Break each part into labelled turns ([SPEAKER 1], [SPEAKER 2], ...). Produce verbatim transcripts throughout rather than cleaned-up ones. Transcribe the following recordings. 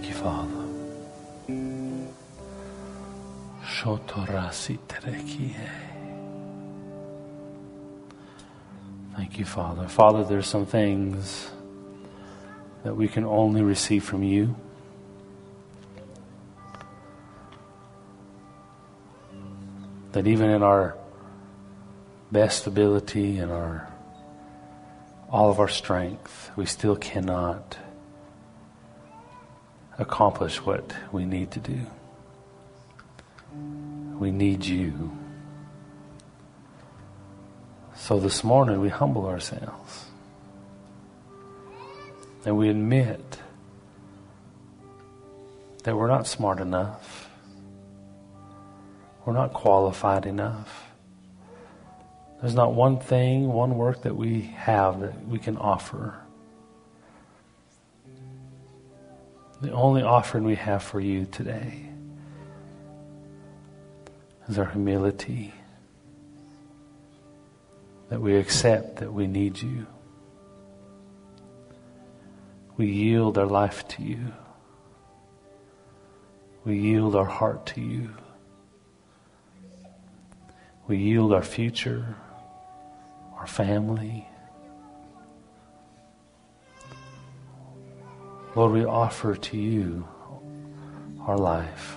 [SPEAKER 1] Thank you, Father. Shotorasi terekie. Thank you, Father. Father, there's some things that we can only receive from you. That even in our best ability and our all of our strength, we still cannot accomplish what we need to do. We need you. So this morning we humble ourselves and we admit that we're not smart enough. We're not qualified enough. There's not one thing, one work that we have that we can offer. The only offering we have for you today is our humility, that we accept that we need you. We yield our life to you. We yield our heart to you. We yield our future, our family. Lord, we offer to you our life.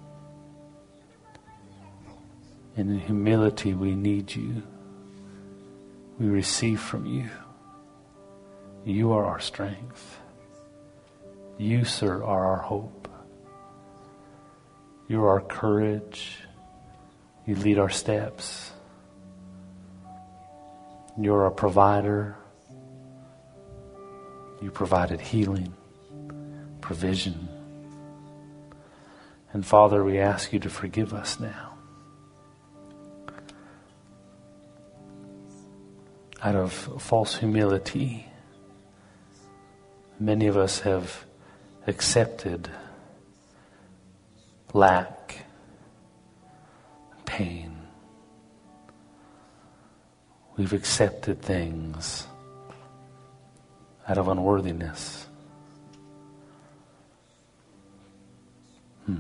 [SPEAKER 1] And in humility, we need you. We receive from you. You are our strength. You, sir, are our hope. You are our courage. You lead our steps. You're our provider. You provided healing, provision. And Father, we ask you to forgive us now. Out of false humility, many of us have accepted lack, pain. We've accepted things out of unworthiness. Hmm.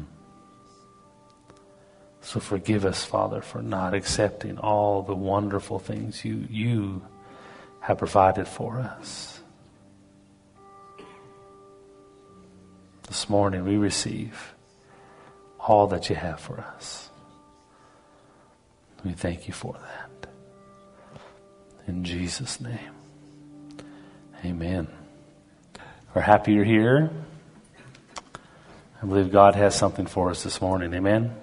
[SPEAKER 1] So forgive us, Father, for not accepting all the wonderful things you, you have provided for us. This morning we receive all that you have for us. We thank you for that. In Jesus' name. Amen. We're happy you're here. I believe God has something for us this morning. Amen.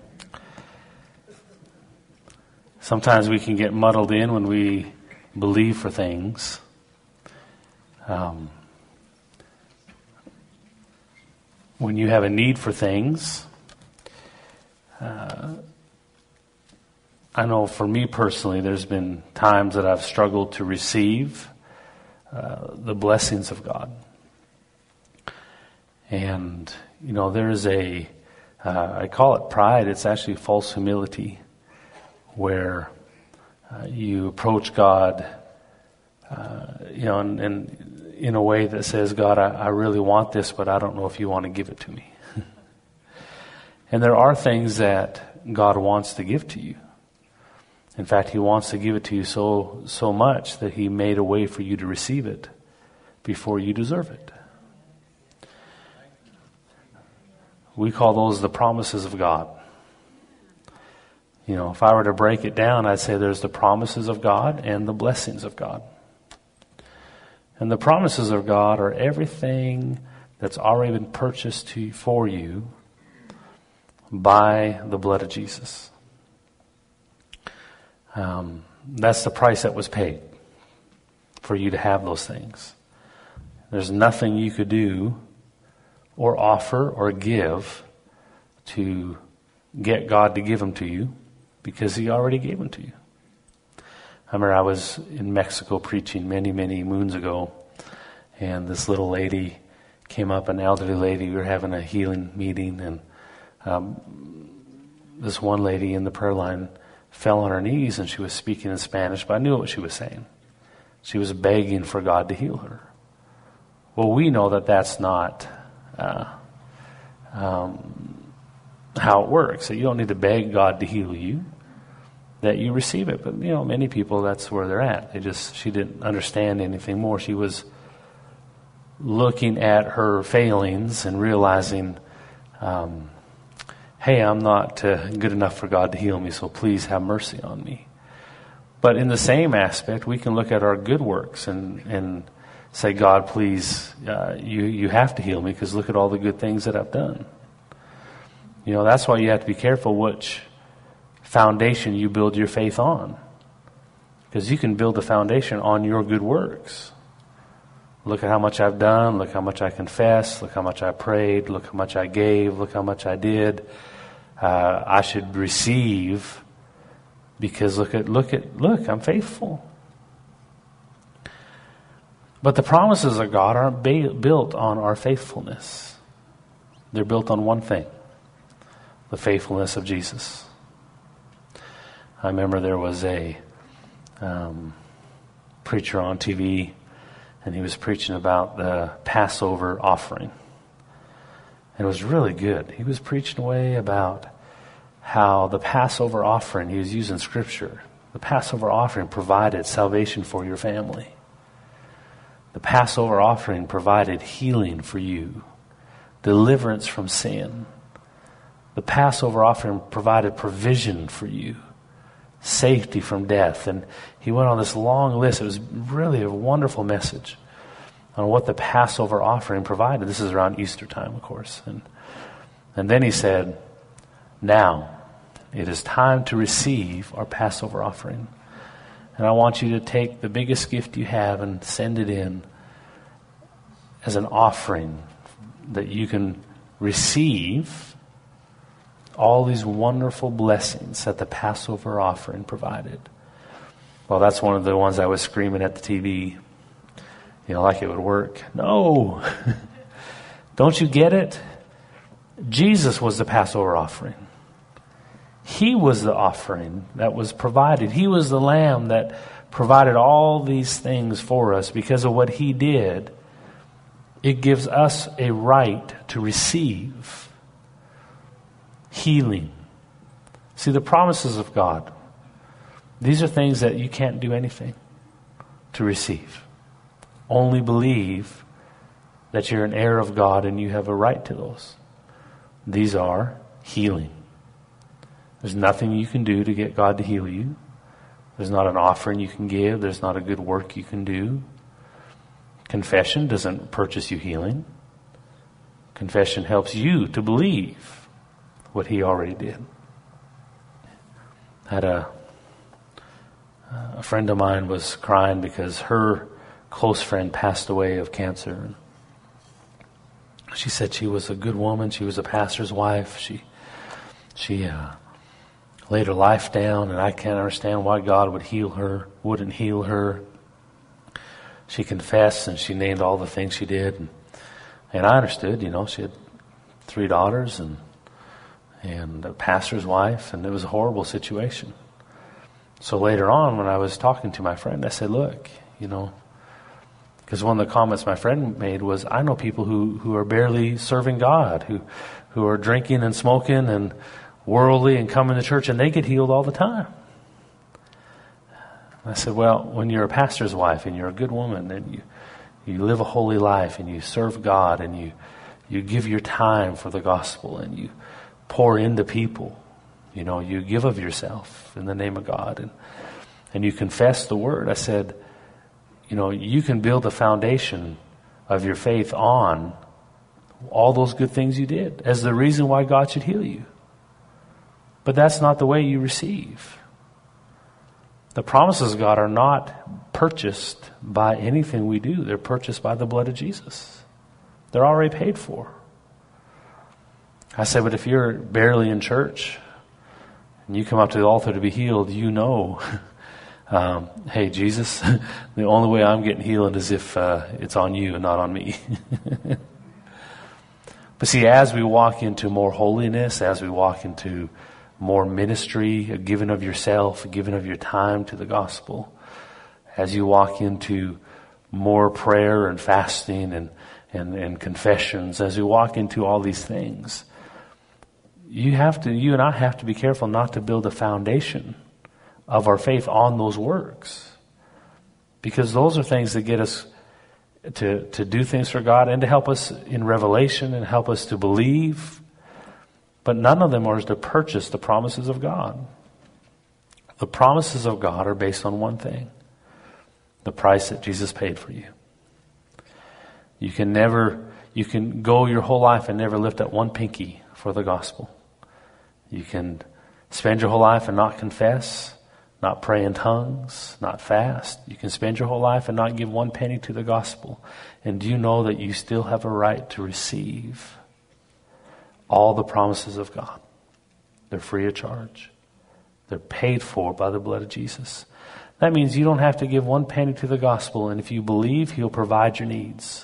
[SPEAKER 1] Sometimes we can get muddled in when we believe for things. Um, when you have a need for things, uh, I know for me personally, there's been times that I've struggled to receive uh, the blessings of God. And, you know, there's a, uh, I call it pride, it's actually false humility, where uh, you approach God, uh, you know, and, and in a way that says, God, I, I really want this, but I don't know if you want to give it to me. And there are things that God wants to give to you. In fact, He wants to give it to you so so much that He made a way for you to receive it before you deserve it. We call those the promises of God. You know, if I were to break it down, I'd say there's the promises of God and the blessings of God. And the promises of God are everything that's already been purchased to, for you by the blood of Jesus. Um, that's the price that was paid for you to have those things. There's nothing you could do or offer or give to get God to give them to you, because He already gave them to you. I remember I was in Mexico preaching many, many moons ago, and this little lady came up, an elderly lady. We were having a healing meeting, and um, this one lady in the prayer line fell on her knees, and she was speaking in Spanish, but I knew what she was saying. She was begging for God to heal her. Well, we know that that's not uh, um, how it works. That you don't need to beg God to heal you, that you receive it. But, you know, many people, that's where they're at. They just, she didn't understand anything more. She was looking at her failings and realizing, um, hey, I'm not uh, good enough for God to heal me, so please have mercy on me. But in the same aspect, we can look at our good works and, and say, God, please, uh, you, you have to heal me because look at all the good things that I've done. You know, that's why you have to be careful which foundation you build your faith on. Because you can build the foundation on your good works. Look at how much I've done, look how much I confessed, look how much I prayed, look how much I gave, look how much I did. Uh, I should receive because look at, look at, look, I'm faithful. But the promises of God aren't ba- built on our faithfulness. They're built on one thing, the faithfulness of Jesus. I remember there was a um, preacher on T V, and he was preaching about the Passover offering. And it was really good. He was preaching away about how the Passover offering, he was using scripture, the Passover offering provided salvation for your family. The Passover offering provided healing for you, deliverance from sin. The Passover offering provided provision for you, safety from death. And he went on this long list. It was really a wonderful message on what the Passover offering provided. This is around Easter time, of course. And, and then he said, now it is time to receive our Passover offering. And I want you to take the biggest gift you have and send it in as an offering that you can receive all these wonderful blessings that the Passover offering provided. Well, that's one of the ones I was screaming at the T V, you know, like it would work. No! Don't you get it? Jesus was the Passover offering. He was the offering that was provided. He was the lamb that provided all these things for us. Because of what he did, it gives us a right to receive healing. See, the promises of God, these are things that you can't do anything to receive. Only believe that you're an heir of God and you have a right to those. These are healing. There's nothing you can do to get God to heal you. There's not an offering you can give. There's not a good work you can do. Confession doesn't purchase you healing. Confession helps you to believe what he already did. I had a, a friend of mine was crying because her close friend passed away of cancer. She said she was a good woman. She was a pastor's wife. She, she, uh, laid her life down, and I can't understand why God would heal her, wouldn't heal her. She confessed, and she named all the things she did. And, and I understood, you know, she had three daughters and and a pastor's wife, and it was a horrible situation. So later on, when I was talking to my friend, I said, look, you know, because one of the comments my friend made was, I know people who, who are barely serving God, who, who are drinking and smoking and worldly and coming to church, and they get healed all the time. I said, well, when you're a pastor's wife and you're a good woman and you, you live a holy life and you serve God and you, you give your time for the gospel and you pour into people, you know, you give of yourself in the name of God and, and you confess the word. I said, you know, you can build a foundation of your faith on all those good things you did as the reason why God should heal you. But that's not the way you receive. The promises of God are not purchased by anything we do. They're purchased by the blood of Jesus. They're already paid for. I said, but if you're barely in church and you come up to the altar to be healed, you know, um, hey, Jesus, the only way I'm getting healed is if uh, it's on you and not on me. But see, as we walk into more holiness, as we walk into more ministry, a giving of yourself, a giving of your time to the gospel, as you walk into more prayer and fasting and, and, and confessions, as we walk into all these things, you have to, you and I have to be careful not to build a foundation of our faith on those works. Because those are things that get us to, to do things for God and to help us in revelation and help us to believe. But none of them are to purchase the promises of God. The promises of God are based on one thing: the price that Jesus paid for you. You can never, you can go your whole life and never lift up one pinky for the gospel. You can spend your whole life and not confess, not pray in tongues, not fast. You can spend your whole life and not give one penny to the gospel. And do you know that you still have a right to receive all the promises of God? They're free of charge. They're paid for by the blood of Jesus. That means you don't have to give one penny to the gospel, and if you believe, He'll provide your needs.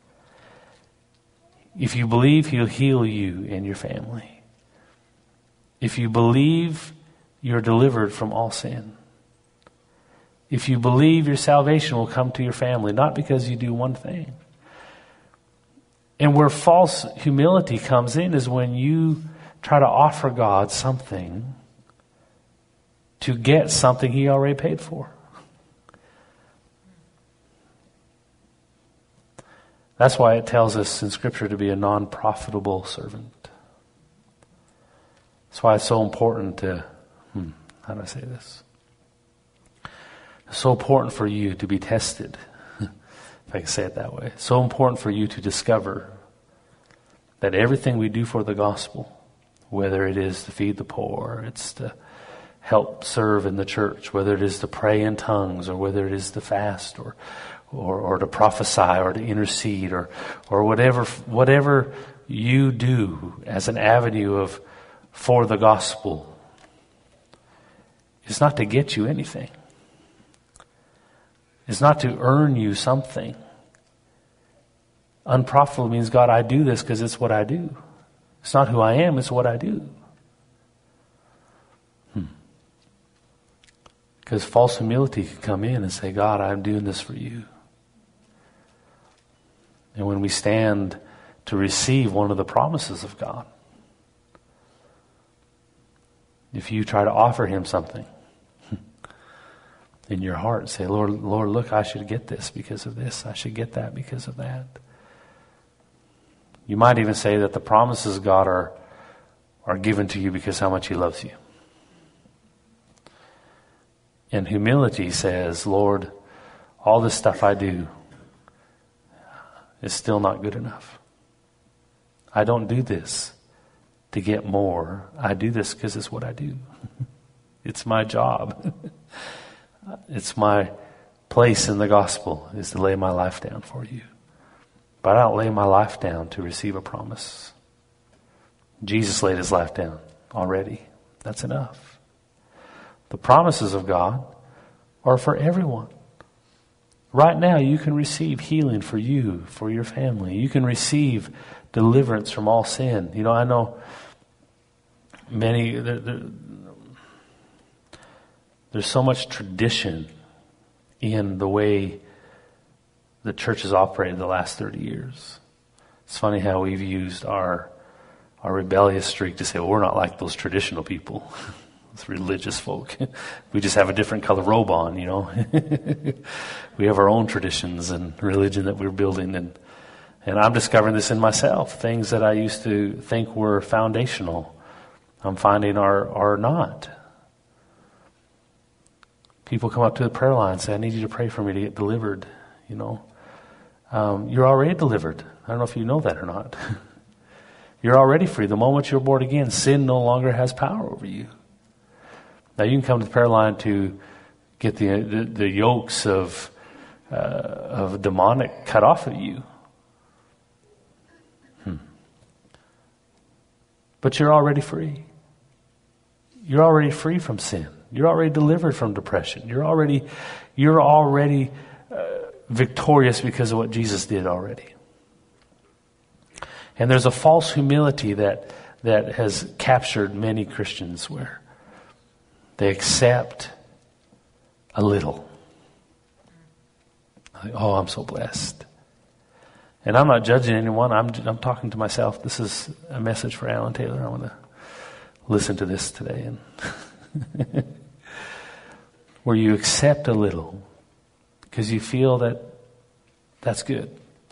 [SPEAKER 1] If you believe, He'll heal you and your family. If you believe, you're delivered from all sin. If you believe, your salvation will come to your family, not because you do one thing. And where false humility comes in is when you try to offer God something to get something He already paid for. That's why it tells us in Scripture to be a non-profitable servant. That's why it's so important to, hmm, how do I say this? It's so important for you to be tested, if I can say it that way. It's so important for you to discover that everything we do for the gospel, whether it is to feed the poor, it's to help serve in the church, whether it is to pray in tongues, or whether it is to fast, or or, or to prophesy, or to intercede, or or whatever whatever you do as an avenue of for the gospel, it's not to get you anything. It's not to earn you something. Unprofitable means, God, I do this because it's what I do. It's not who I am, it's what I do. Because false humility can come in and say, God, I'm doing this for you. And when we stand to receive one of the promises of God, if you try to offer Him something in your heart, say, Lord, Lord, look, I should get this because of this. I should get that because of that. You might even say that the promises of God are, are given to you because how much He loves you. And humility says, Lord, all this stuff I do is still not good enough. I don't do this to get more. I do this because it's what I do. It's my job. It's my place in the gospel is to lay my life down for you. But I don't lay my life down to receive a promise. Jesus laid His life down already. That's enough. The promises of God are for everyone. Right now, you can receive healing for you, for your family. You can receive deliverance from all sin. You know, I know many, there, there, there's so much tradition in the way the church has operated the last thirty years. It's funny how we've used our, our rebellious streak to say, well, we're not like those traditional people. Religious folk. We just have a different color robe on, you know. We have our own traditions and religion that we're building, and and I'm discovering this in myself. Things that I used to think were foundational, I'm finding are are not. People come up to the prayer line and say, I need you to pray for me to get delivered, you know. Um, you're already delivered. I don't know if you know that or not. You're already free. The moment you're born again, sin no longer has power over you. Now you can come to the prayer line to get the the, the yokes of uh, of demonic cut off of you. Hmm. But you're already free. You're already free from sin. You're already delivered from depression. You're already you're already uh, victorious because of what Jesus did already. And there's a false humility that that has captured many Christians where they accept a little. Like, oh, I'm so blessed. And I'm not judging anyone. I'm I'm talking to myself. This is a message for Alan Taylor. I want to listen to this today. And where you accept a little because you feel that that's good.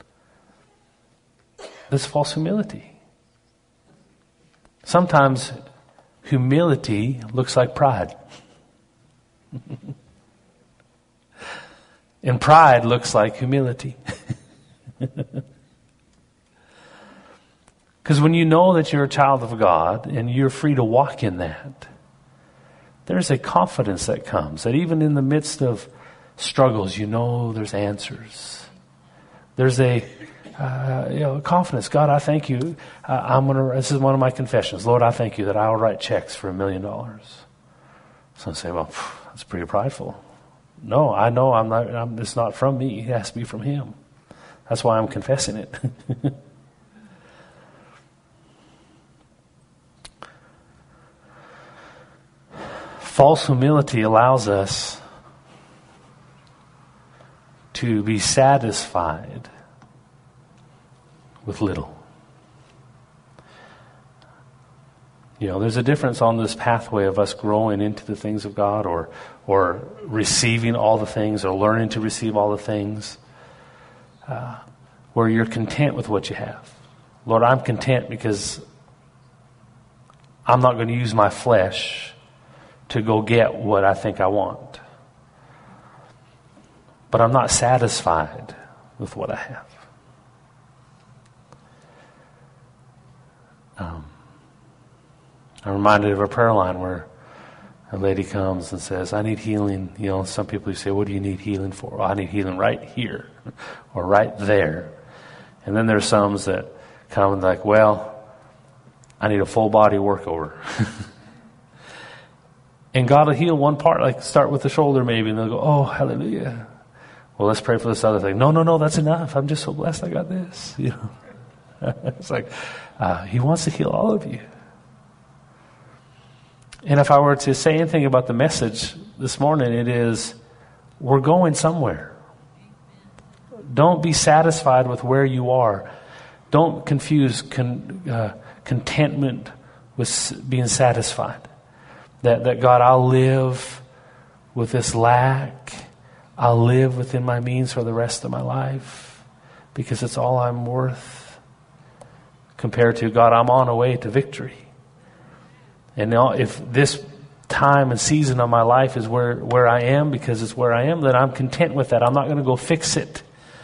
[SPEAKER 1] That's false humility. Sometimes humility looks like pride. And pride looks like humility. Because when you know that you're a child of God and you're free to walk in that, there's a confidence that comes that even in the midst of struggles, you know there's answers. There's a uh, you know confidence. God, I thank you. Uh, I'm gonna. This is one of my confessions. Lord, I thank you that I will write checks for a million dollars. Some say, well, phew, that's pretty prideful. No, I know I'm not. I'm, it's not from me. It has to be from Him. That's why I'm confessing it. False humility allows us to be satisfied with little. You know, there's a difference on this pathway of us growing into the things of God or or receiving all the things or learning to receive all the things uh, where you're content with what you have. Lord, I'm content because I'm not going to use my flesh to go get what I think I want. But I'm not satisfied with what I have. Um, I'm reminded of a prayer line where a lady comes and says, I need healing. You know, some people say, what do you need healing for? Well, I need healing right here or right there. And then there's some that come and like, well, I need a full body workover. And God will heal one part, like start with the shoulder maybe, and they'll go, oh, hallelujah. Well, let's pray for this other thing. No, no, no, that's enough. I'm just so blessed I got this. You know, it's like uh, He wants to heal all of you. And if I were to say anything about the message this morning, it is we're going somewhere. Don't be satisfied with where you are. Don't confuse con, uh, contentment with being satisfied. That, that God, I'll live with this lack. I'll live within my means for the rest of my life because it's all I'm worth compared to God, I'm on a way to victory. And now if this time and season of my life is where, where I am because it's where I am, then I'm content with that. I'm not going to go fix it.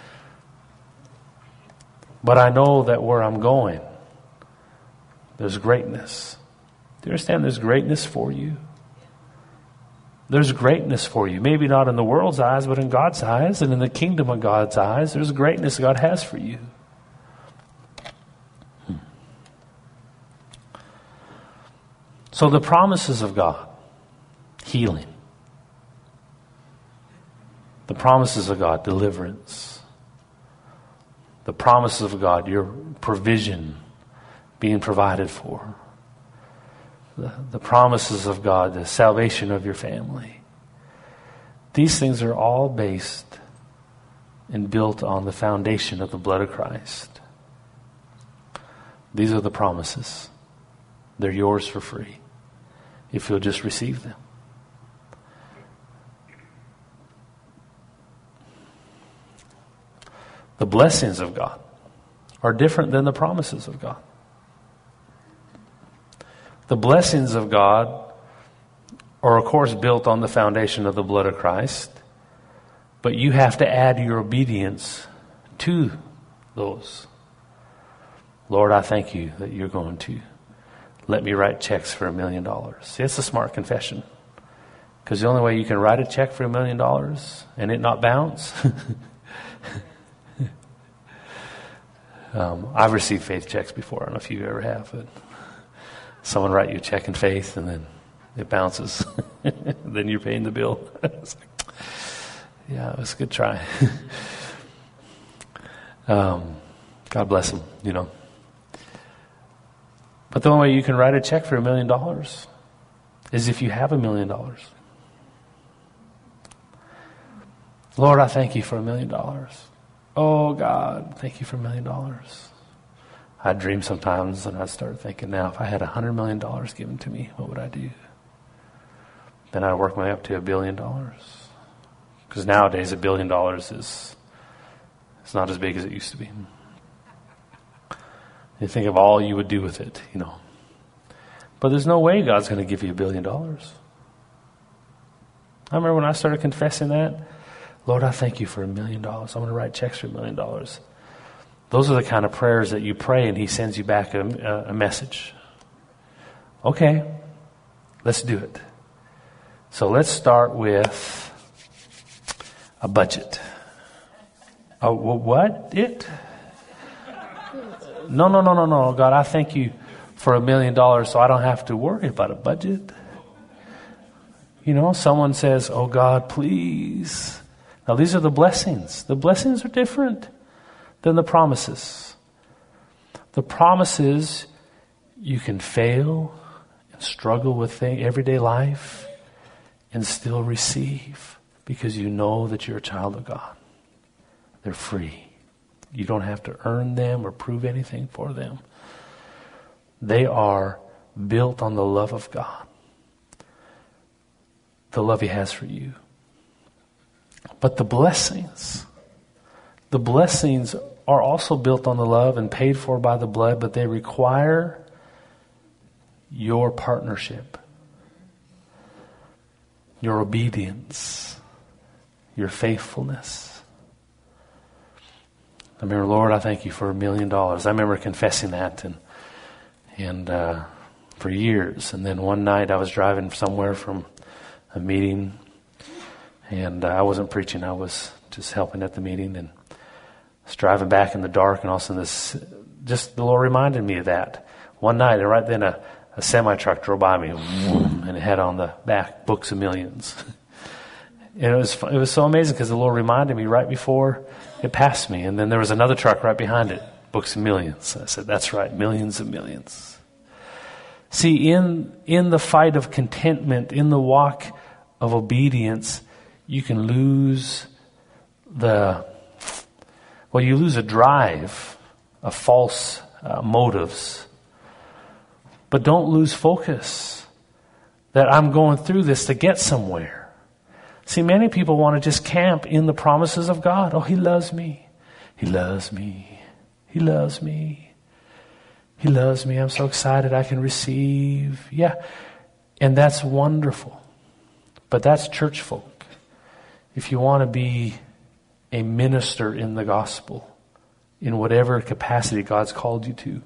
[SPEAKER 1] But I know that where I'm going, there's greatness. Do you understand there's greatness for you? There's greatness for you. Maybe not in the world's eyes, but in God's eyes and in the kingdom of God's eyes, there's greatness God has for you. Hmm. So the promises of God, healing. The promises of God, deliverance. The promises of God, your provision being provided for. The, the promises of God, the salvation of your family. These things are all based and built on the foundation of the blood of Christ. These are the promises. They're yours for free if you'll just receive them. The blessings of God are different than the promises of God. The blessings of God are, of course, built on the foundation of the blood of Christ, but you have to add your obedience to those. Lord, I thank you that you're going to let me write checks for a million dollars. See, it's a smart confession. Because the only way you can write a check for a million dollars and it not bounce. um, I've received faith checks before. I don't know if you ever have, but someone write you a check in faith and then it bounces. Then you're paying the bill. It's like, yeah, it was a good try. um, God bless them, you know. But the only way you can write a check for a million dollars is if you have a million dollars. Lord, I thank you for a million dollars. Oh, God, thank you for a million dollars. I'd dream sometimes and I'd start thinking, now, if I had a hundred million dollars given to me, what would I do? Then I'd work my way up to a billion dollars. Because nowadays a billion dollars is it's not as big as it used to be. You think of all you would do with it, you know. But there's no way God's going to give you a billion dollars. I remember when I started confessing that, Lord, I thank you for a million dollars. I'm going to write checks for a million dollars. Those are the kind of prayers that you pray and he sends you back a, a message. Okay, let's do it. So let's start with a budget. Oh, what? It? No, no, no, no, no. God, I thank you for a million dollars so I don't have to worry about a budget. You know, someone says, oh God, please. Now these are the blessings. The blessings are different than the promises. The promises, you can fail and struggle with everyday life and still receive because you know that you're a child of God. They're free. You don't have to earn them or prove anything for them. They are built on the love of God. The love he has for you. But the blessings, the blessings are also built on the love and paid for by the blood, but they require your partnership, your obedience, your faithfulness. I remember, Lord, I thank you for a million dollars. I remember confessing that and and uh, for years. And then one night I was driving somewhere from a meeting, and uh, I wasn't preaching. I was just helping at the meeting, and I was driving back in the dark, and all of a sudden this, just the Lord reminded me of that. One night, and right then a, a semi-truck drove by me, and it had on the back, Books of Millions. And it was it was so amazing because the Lord reminded me right before it passed me. And then there was another truck right behind it, Books of Millions. I said, that's right, millions and millions. See, in in the fight of contentment, in the walk of obedience, you can lose the, well, you lose a drive of false uh, motives. But don't lose focus that I'm going through this to get somewhere. See, many people want to just camp in the promises of God. Oh, he loves me. He loves me. He loves me. He loves me. I'm so excited I can receive. Yeah. And that's wonderful. But that's church folk. If you want to be a minister in the gospel, in whatever capacity God's called you to,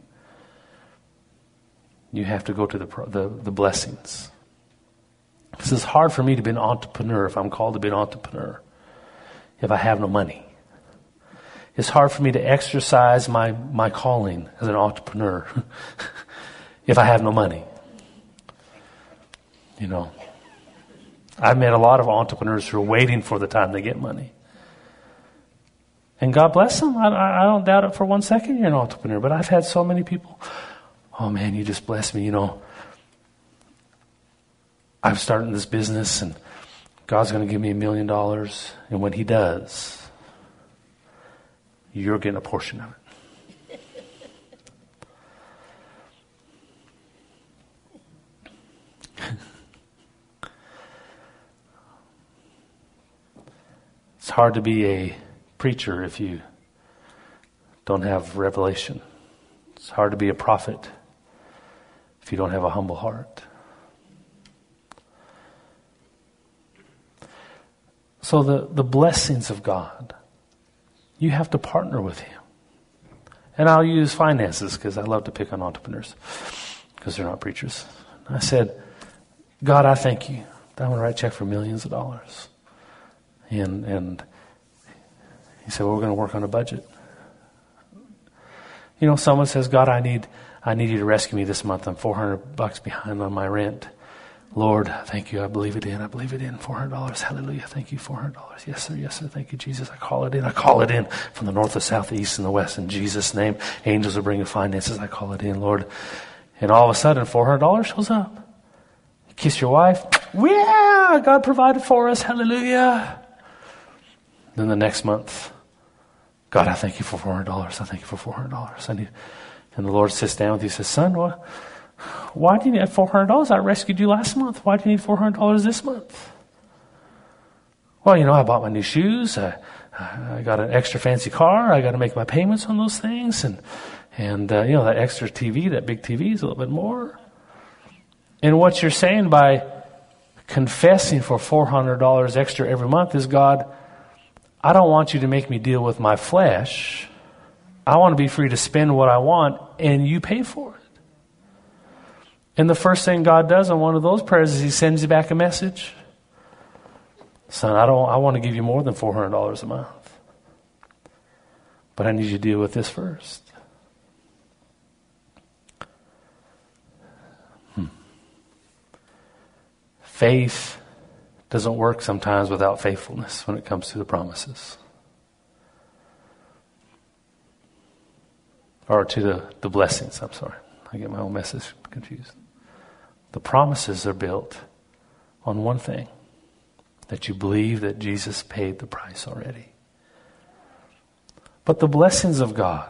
[SPEAKER 1] you have to go to the the, the blessings. This is hard for me to be an entrepreneur if I'm called to be an entrepreneur, if I have no money. It's hard for me to exercise my, my calling as an entrepreneur if I have no money. You know, I've met a lot of entrepreneurs who are waiting for the time they get money. And God bless them. I, I don't doubt it for one second you're an entrepreneur. But I've had so many people, oh man, you just blessed me, you know. I'm starting this business and God's going to give me a million dollars. And when he does, you're getting a portion of it. It's hard to be a preacher if you don't have revelation. It's hard to be a prophet if you don't have a humble heart. So the, the blessings of God, you have to partner with him. And I'll use finances because I love to pick on entrepreneurs because they're not preachers. I said, God, I thank you. I'm going to write a check for millions of dollars. And and he said, well, we're going to work on a budget. You know, someone says, God, I need I need you to rescue me this month. I'm four hundred bucks behind on my rent. Lord, thank you. I believe it in. I believe it in. four hundred dollars. Hallelujah. Thank you. four hundred dollars. Yes, sir. Yes, sir. Thank you, Jesus. I call it in. I call it in from the north, the south, the east, and the west. In Jesus' name, angels are bringing finances. I call it in, Lord. And all of a sudden, four hundred dollars shows up. You kiss your wife. Yeah, God provided for us. Hallelujah. Then the next month, God, I thank you for four hundred dollars. I thank you for four hundred dollars. I need, and the Lord sits down with you and says, son, what, why do you need four hundred dollars? I rescued you last month. Why do you need four hundred dollars this month? Well, you know, I bought my new shoes. I, I got an extra fancy car. I got to make my payments on those things. And, and uh, you know, that extra T V, that big T V is a little bit more. And what you're saying by confessing for four hundred dollars extra every month is, God, I don't want you to make me deal with my flesh. I want to be free to spend what I want, and you pay for it. And the first thing God does on one of those prayers is he sends you back a message. Son, I don't. I want to give you more than four hundred dollars a month. But I need you to deal with this first. Hmm. Faith doesn't work sometimes without faithfulness when it comes to the promises. Or to the, the blessings, I'm sorry. I get my own message confused. The promises are built on one thing. That you believe that Jesus paid the price already. But the blessings of God,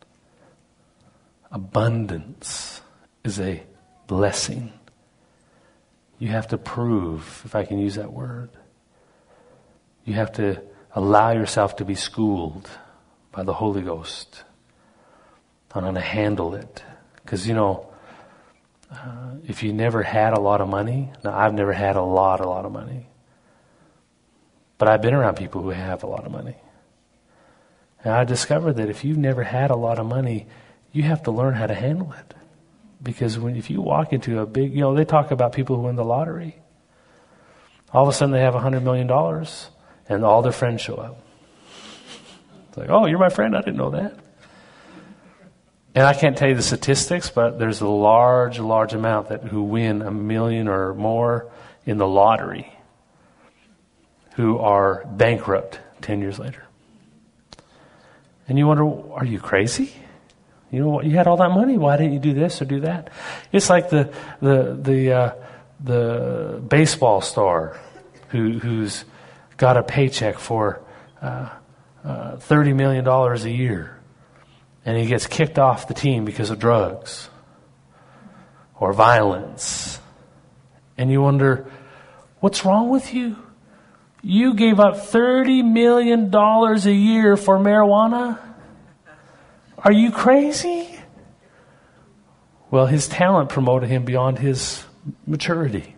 [SPEAKER 1] abundance is a blessing. You have to prove, if I can use that word. You have to allow yourself to be schooled by the Holy Ghost on how to handle it. Because, you know, uh, if you never had a lot of money, now I've never had a lot, a lot of money. But I've been around people who have a lot of money. And I discovered that if you've never had a lot of money, you have to learn how to handle it. Because when if you walk into a big, you know, they talk about people who win the lottery. All of a sudden they have one hundred million dollars and all their friends show up. It's like, oh, you're my friend? I didn't know that. And I can't tell you the statistics, but there's a large, large amount that who win a million or more in the lottery who are bankrupt ten years later. And you wonder, are you crazy? You know, you had all that money. Why didn't you do this or do that? It's like the the the uh, the baseball star who who's got a paycheck for uh, uh, thirty million dollars a year, and he gets kicked off the team because of drugs or violence, and you wonder, what's wrong with you? You gave up thirty million dollars a year for marijuana? Are you crazy? Well, his talent promoted him beyond his maturity.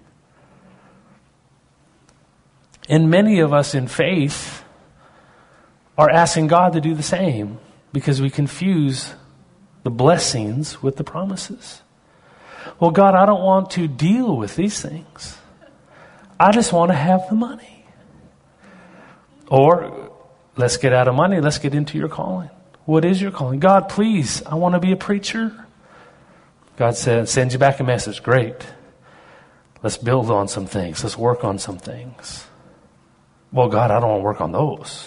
[SPEAKER 1] And many of us in faith are asking God to do the same because we confuse the blessings with the promises. Well, God, I don't want to deal with these things. I just want to have the money. Or, let's get out of money, let's get into your calling. What is your calling? God, please, I want to be a preacher. God said, send you back a message. Great. Let's build on some things. Let's work on some things. Well, God, I don't want to work on those.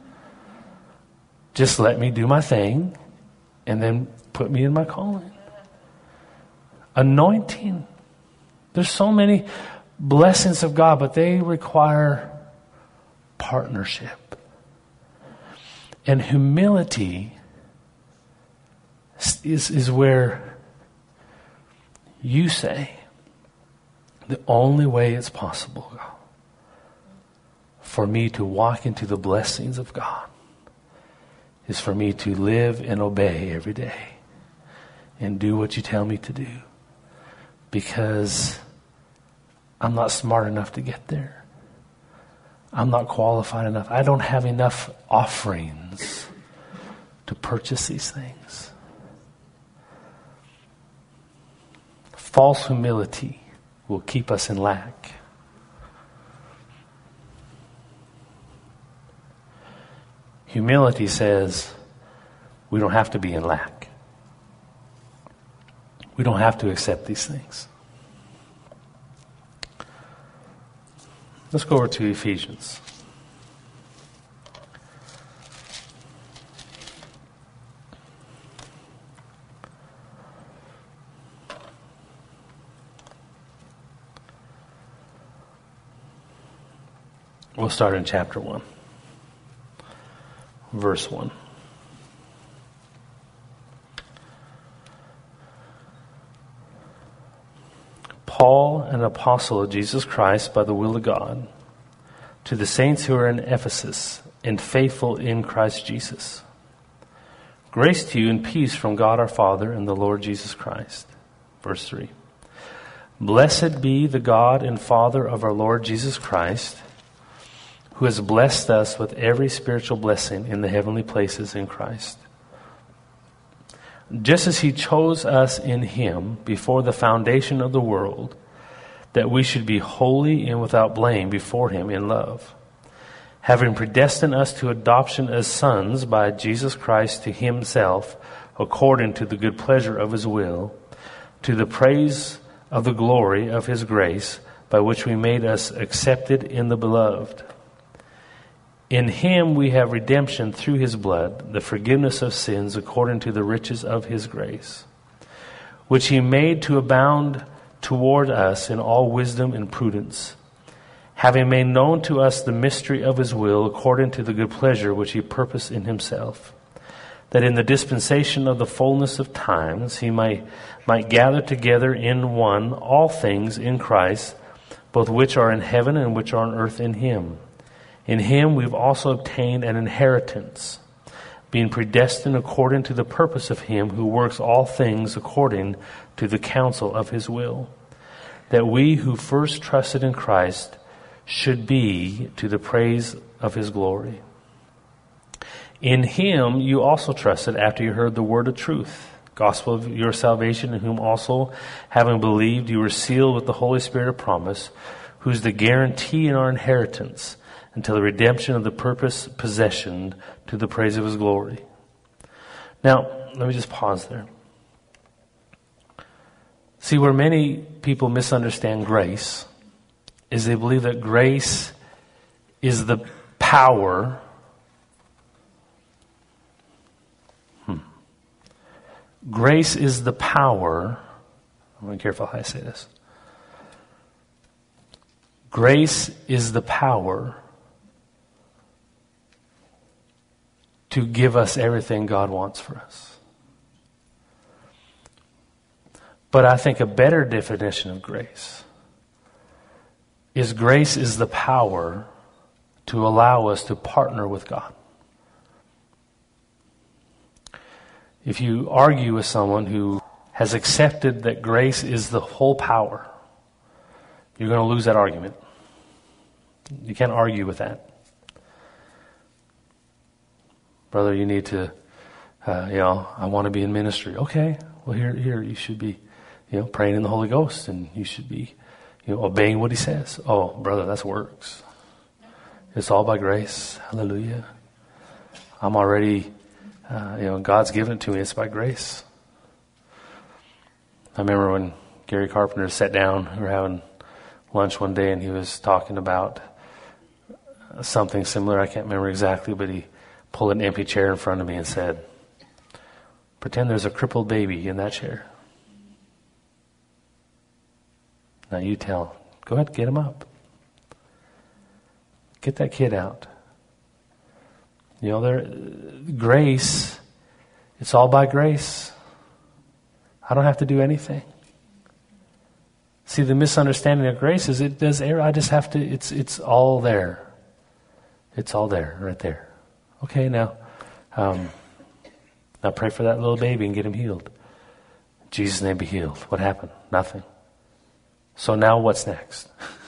[SPEAKER 1] Just let me do my thing and then put me in my calling. Anointing. There's so many blessings of God, but they require partnership. And humility is, is where you say, the only way it's possible, God, for me to walk into the blessings of God is for me to live and obey every day and do what you tell me to do. Because I'm not smart enough to get there. I'm not qualified enough. I don't have enough offerings to purchase these things. False humility will keep us in lack. Humility says we don't have to be in lack. We don't have to accept these things. Let's go over to Ephesians. We'll start in chapter one, verse one. Paul, an apostle of Jesus Christ by the will of God, to the saints who are in Ephesus and faithful in Christ Jesus. Grace to you and peace from God our Father and the Lord Jesus Christ. Verse three. Blessed be the God and Father of our Lord Jesus Christ, who has blessed us with every spiritual blessing in the heavenly places in Christ. Just as he chose us in him before the foundation of the world, that we should be holy and without blame before him in love, having predestined us to adoption as sons by Jesus Christ to himself, according to the good pleasure of his will, to the praise of the glory of his grace, by which we made us accepted in the beloved. In him we have redemption through his blood, the forgiveness of sins according to the riches of his grace, which he made to abound toward us in all wisdom and prudence, having made known to us the mystery of his will according to the good pleasure which he purposed in himself, that in the dispensation of the fullness of times he might, might gather together in one all things in Christ, both which are in heaven and which are on earth in him. In him we've also obtained an inheritance, being predestined according to the purpose of him who works all things according to the counsel of his will, that we who first trusted in Christ should be to the praise of his glory. In him you also trusted after you heard the word of truth, gospel of your salvation, in whom also, having believed, you were sealed with the Holy Spirit of promise, who's the guarantee in our inheritance, until the redemption of the purpose possession to the praise of his glory. Now, let me just pause there. See, where many people misunderstand grace is they believe that grace is the power. Hmm. Grace is the power. I'm going to be careful how I say this. Grace is the power to give us everything God wants for us. But I think a better definition of grace is grace is the power to allow us to partner with God. If you argue with someone who has accepted that grace is the whole power, you're going to lose that argument. You can't argue with that. Brother, you need to, uh, you know, I want to be in ministry. Okay, well here, here you should be, you know, praying in the Holy Ghost, and you should be, you know, obeying what he says. Oh, brother, that's works. It's all by grace. Hallelujah. I'm already, uh, you know, God's given it to me. It's by grace. I remember when Gary Carpenter sat down, we were having lunch one day, and he was talking about something similar. I can't remember exactly, but he pulled an empty chair in front of me and said, pretend there's a crippled baby in that chair. Now you tell, go ahead, get him up. Get that kid out. You know, there, grace, it's all by grace. I don't have to do anything. See, the misunderstanding of grace is it does err. I just have to, it's it's all there. It's all there, right there. Okay, now, um, now pray for that little baby and get him healed. In Jesus' name, be healed. What happened? Nothing. So now what's next?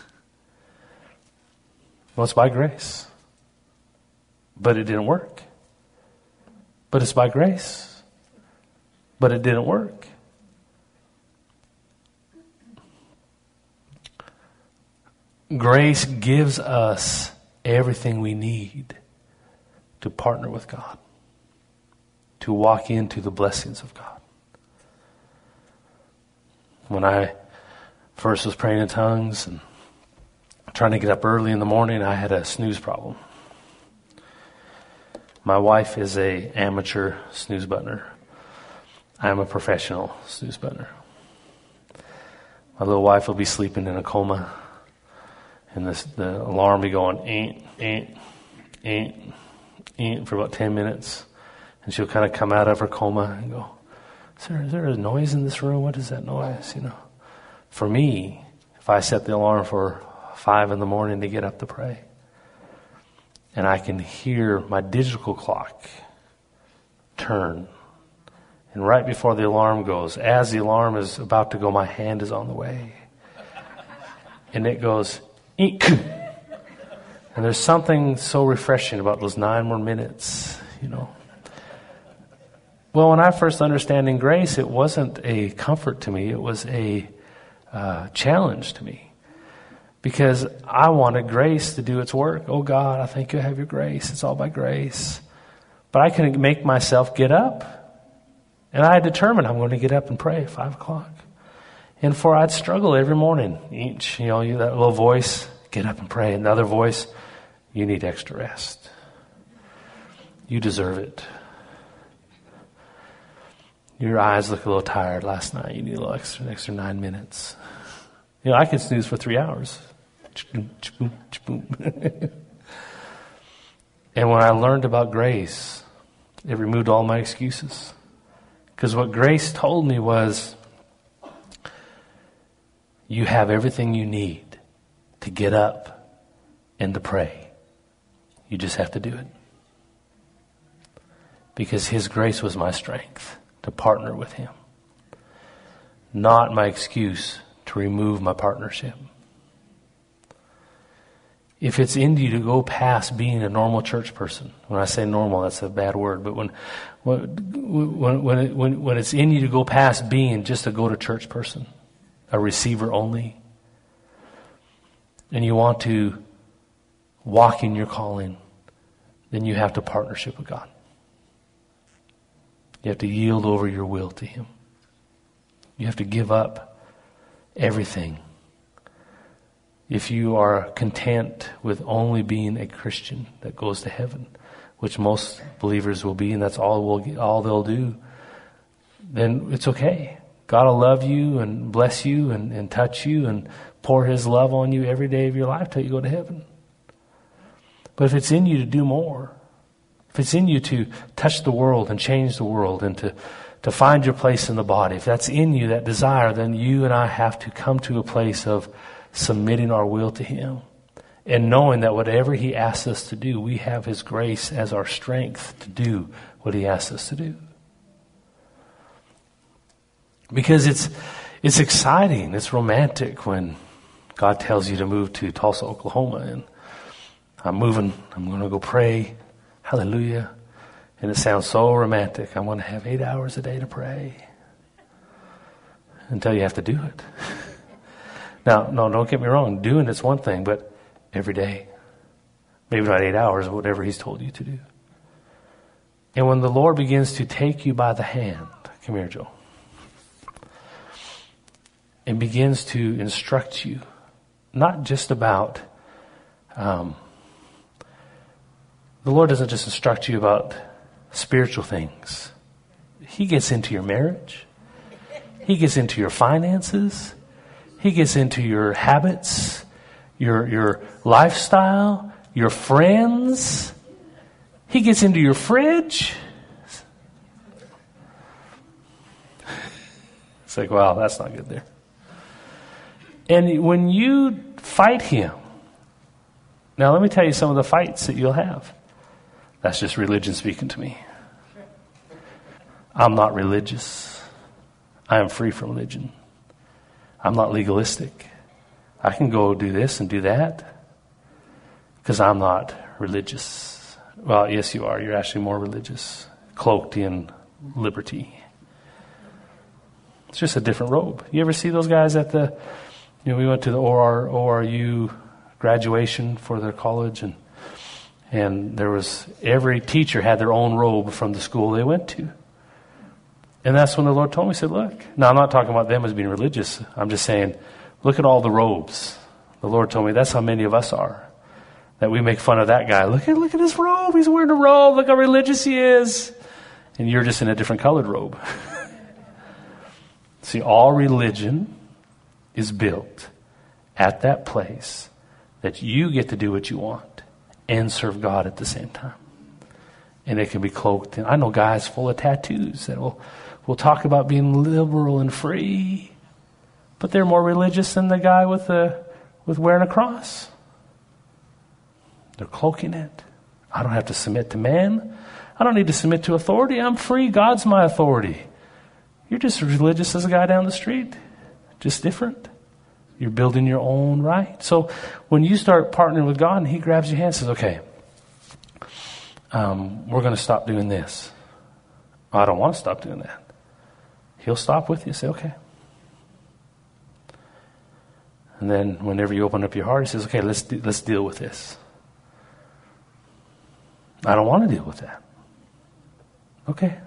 [SPEAKER 1] Well, it's by grace. But it didn't work. But it's by grace. But it didn't work. Grace gives us everything we need to partner with God, to walk into the blessings of God. When I first was praying in tongues and trying to get up early in the morning, I had a snooze problem. My wife is a amateur snooze buttoner. I'm a professional snooze buttoner. My little wife will be sleeping in a coma, and this, the alarm will be going, ain't, ain't, ain't, ain't, for about ten minutes. And she'll kind of come out of her coma and go, is there, is there a noise in this room? What is that noise? You know, for me, if I set the alarm for five in the morning to get up to pray, and I can hear my digital clock turn, and right before the alarm goes, as the alarm is about to go, my hand is on the way. And it goes, eek. And there's something so refreshing about those nine more minutes, you know. Well, when I first understanding grace, it wasn't a comfort to me. It was a uh, challenge to me. Because I wanted grace to do its work. Oh God, I thank you I have your grace. It's all by grace. But I couldn't make myself get up. And I determined I'm going to get up and pray at five o'clock. And for I'd struggle every morning. Each, you know, you, that little voice, get up and pray. Another voice, you need extra rest. You deserve it. Your eyes look a little tired last night. You need a little extra, extra nine minutes. You know, I could snooze for three hours. And when I learned about grace, it removed all my excuses. Because what grace told me was, you have everything you need to get up and to pray. You just have to do it. Because His grace was my strength to partner with Him. Not my excuse to remove my partnership. If it's in you to go past being a normal church person, when I say normal, that's a bad word, but when when when it, when, when it's in you to go past being just a go-to-church person, a receiver only, and you want to walk in your calling, then you have to partnership with God. You have to yield over your will to Him. You have to give up everything. If you are content with only being a Christian that goes to heaven, which most believers will be, and that's all we'll, all they'll do, then it's okay. God will love you and bless you and, and touch you and pour His love on you every day of your life till you go to heaven. But if it's in you to do more, if it's in you to touch the world and change the world and to, to find your place in the body, if that's in you, that desire, then you and I have to come to a place of submitting our will to Him and knowing that whatever He asks us to do, we have His grace as our strength to do what He asks us to do. Because it's it's exciting, it's romantic when God tells you to move to Tulsa, Oklahoma, and I'm moving, I'm going to go pray, hallelujah, and it sounds so romantic. I'm going to have eight hours a day to pray until you have to do it. Now, no, don't get me wrong. Doing it's one thing, but every day. Maybe not eight hours, but whatever He's told you to do. And when the Lord begins to take you by the hand, come here, Joe, and begins to instruct you, not just about, um, the Lord doesn't just instruct you about spiritual things. He gets into your marriage. He gets into your finances. He gets into your habits, your your lifestyle, your friends. He gets into your fridge. It's like, wow, that's not good there. And when you fight Him, now let me tell you some of the fights that you'll have. That's just religion speaking to me. I'm not religious. I am free from religion. I'm not legalistic. I can go do this and do that because I'm not religious. Well, yes, you are. You're actually more religious, cloaked in liberty. It's just a different robe. You ever see those guys at the, you know, we went to the O R U graduation for their college, and and there was, every teacher had their own robe from the school they went to. And that's when the Lord told me, He said, look. Now, I'm not talking about them as being religious. I'm just saying, look at all the robes. The Lord told me that's how many of us are. That we make fun of that guy. Look at look at his robe. He's wearing a robe. Look how religious he is. And you're just in a different colored robe. See, all religion is built at that place that you get to do what you want and serve God at the same time. And it can be cloaked in. I know guys full of tattoos that will will talk about being liberal and free. But they're more religious than the guy with the with wearing a cross. They're cloaking it. I don't have to submit to man. I don't need to submit to authority. I'm free. God's my authority. You're just as religious as a guy down the street. Just different. You're building your own right. So when you start partnering with God and he grabs your hand and says, okay, um, we're going to stop doing this. I don't want to stop doing that. He'll stop with you and say, okay. And then whenever you open up your heart, he says, okay, let's de- let's deal with this. I don't want to deal with that. Okay.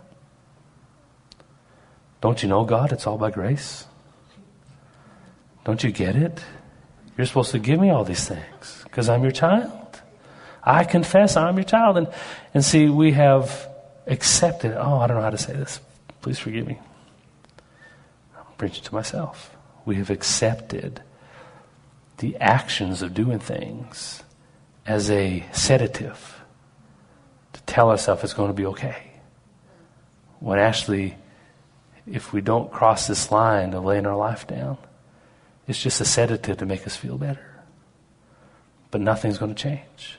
[SPEAKER 1] Don't you know, God, it's all by grace? Don't you get it? You're supposed to give me all these things because I'm your child. I confess I'm your child. And, and see, we have accepted. Oh, I don't know how to say this. Please forgive me. I'm preaching to myself. We have accepted the actions of doing things as a sedative to tell ourselves it's going to be okay. When actually, if we don't cross this line of laying our life down, it's just a sedative to make us feel better. But nothing's going to change.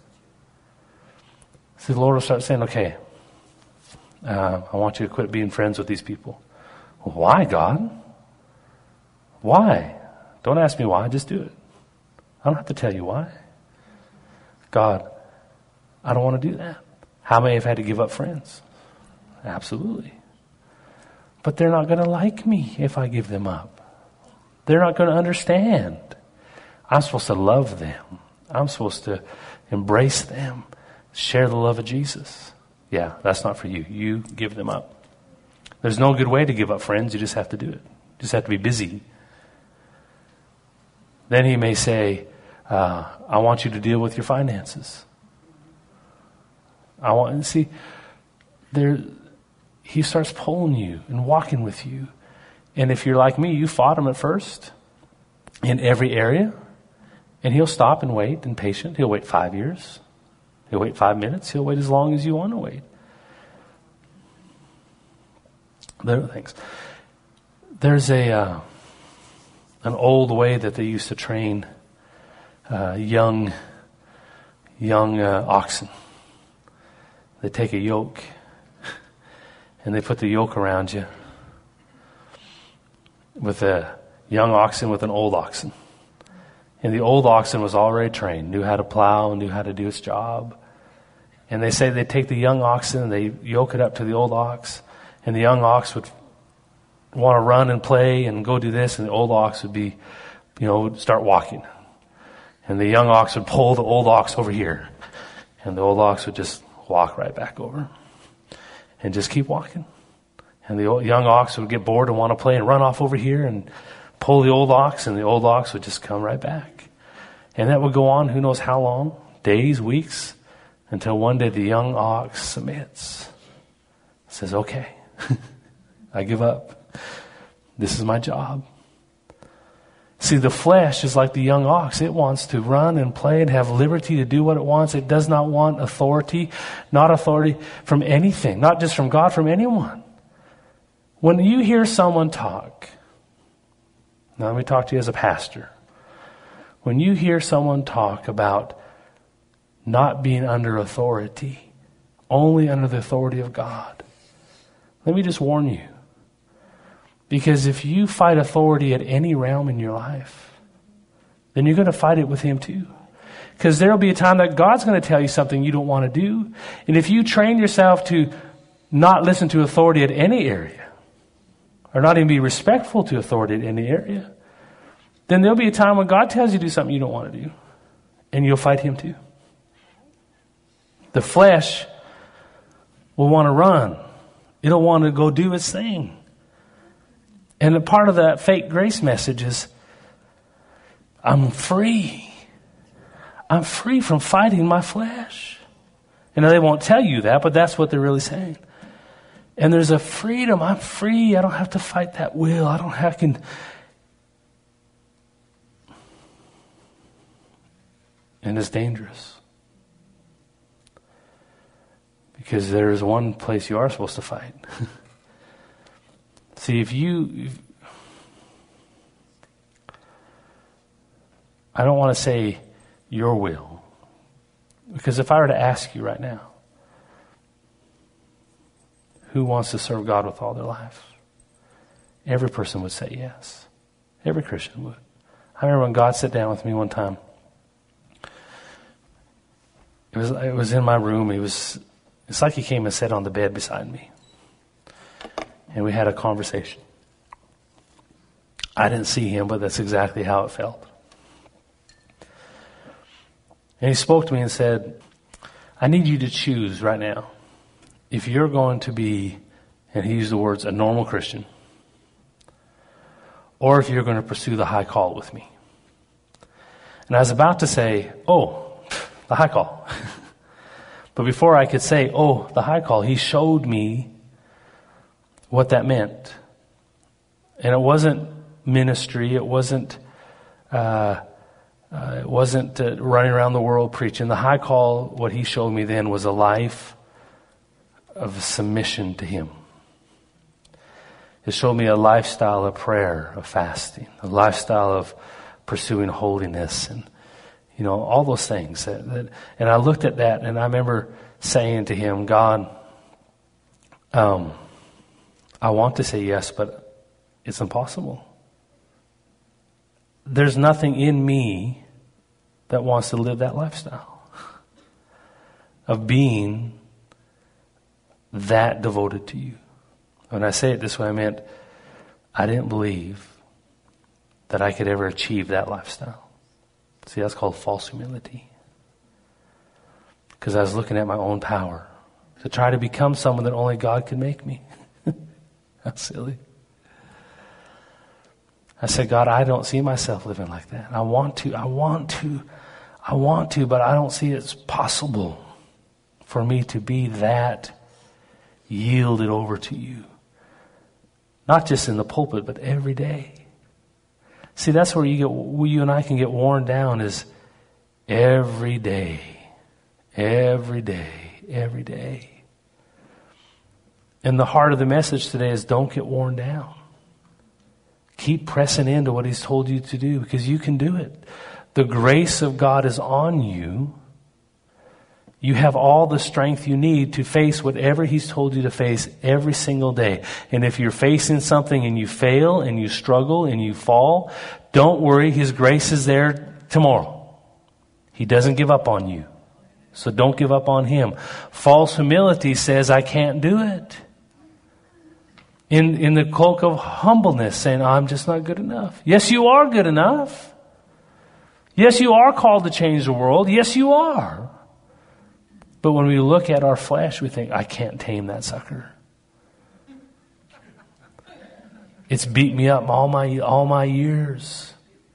[SPEAKER 1] See, the Lord will start saying, okay, uh, I want you to quit being friends with these people. Well, why, God? Why? Don't ask me why, just do it. I don't have to tell you why. God, I don't want to do that. How many have had to give up friends? Absolutely. But they're not going to like me if I give them up. They're not going to understand. I'm supposed to love them. I'm supposed to embrace them. Share the love of Jesus. Yeah, that's not for you. You give them up. There's no good way to give up friends. You just have to do it. You just have to be busy. Then he may say, uh, I want you to deal with your finances. I want, see, there, he starts pulling you and walking with you. And if you're like me, you fought him at first in every area. And he'll stop and wait and patient. He'll wait five years. He'll wait five minutes. He'll wait as long as you want to wait. There are things. There's a uh, an old way that they used to train uh, young young uh, oxen. They take a yoke and they put the yoke around you with a young oxen with an old oxen. And the old oxen was already trained, knew how to plow, knew how to do its job. And they say they take the young oxen and they yoke it up to the old ox. And the young ox would want to run and play and go do this. And the old ox would be, you know, would start walking. And the young ox would pull the old ox over here. And the old ox would just walk right back over. And just keep walking. And the old, young ox would get bored and want to play and run off over here and pull the old ox, and the old ox would just come right back. And that would go on who knows how long, days, weeks, until one day the young ox submits. Says, okay, I give up. This is my job. See, the flesh is like the young ox. It wants to run and play and have liberty to do what it wants. It does not want authority, not authority from anything, not just from God, from anyone. When you hear someone talk, now let me talk to you as a pastor. When you hear someone talk about not being under authority, only under the authority of God, let me just warn you. Because if you fight authority at any realm in your life, then you're going to fight it with him too. Because there will be a time that God's going to tell you something you don't want to do. And if you train yourself to not listen to authority at any area, or not even be respectful to authority in any area, then there'll be a time when God tells you to do something you don't want to do. And you'll fight him too. The flesh will want to run. It'll want to go do its thing. And a part of that fake grace message is, I'm free. I'm free from fighting my flesh. And they won't tell you that, but that's what they're really saying. And there's a freedom. I'm free. I don't have to fight that will. I don't have to. And it's dangerous. Because there is one place you are supposed to fight. See, if you, if, I don't want to say your will. Because if I were to ask you right now, who wants to serve God with all their life? Every person would say yes. Every Christian would. I remember when God sat down with me one time. It was it was in my room. He was it's like he came and sat on the bed beside me. And we had a conversation. I didn't see him, but that's exactly how it felt. And he spoke to me and said, I need you to choose right now if you're going to be, and he used the words, a normal Christian, or if you're going to pursue the high call with me. And I was about to say, oh, the high call. But before I could say, oh, the high call, he showed me what that meant. And it wasn't ministry. It wasn't, uh, uh, it wasn't uh, running around the world preaching. The high call, what he showed me then, was a life of submission to him. It showed me a lifestyle of prayer, of fasting, a lifestyle of pursuing holiness, and you know, all those things. That, that, and I looked at that, and I remember saying to him, God, um, I want to say yes, but it's impossible. There's nothing in me that wants to live that lifestyle of being that devoted to you. When I say it this way, I meant I didn't believe that I could ever achieve that lifestyle. See, that's called false humility. Because I was looking at my own power to try to become someone that only God could make me. That's silly. I said, God, I don't see myself living like that. I want to, I want to, I want to, but I don't see it's possible for me to be that yielded over to you. Not just in the pulpit, but every day. See, that's where you get, where you and I can get worn down, is every day, every day, every day. And the heart of the message today is don't get worn down. Keep pressing into what he's told you to do, because you can do it. The grace of God is on you. You have all the strength you need to face whatever he's told you to face every single day. And if you're facing something and you fail and you struggle and you fall, don't worry, his grace is there tomorrow. He doesn't give up on you. So don't give up on him. False humility says, I can't do it. In, in the cloak of humbleness, saying, I'm just not good enough. Yes, you are good enough. Yes, you are called to change the world. Yes, you are. But when we look at our flesh, we think, I can't tame that sucker. It's beat me up all my all my years.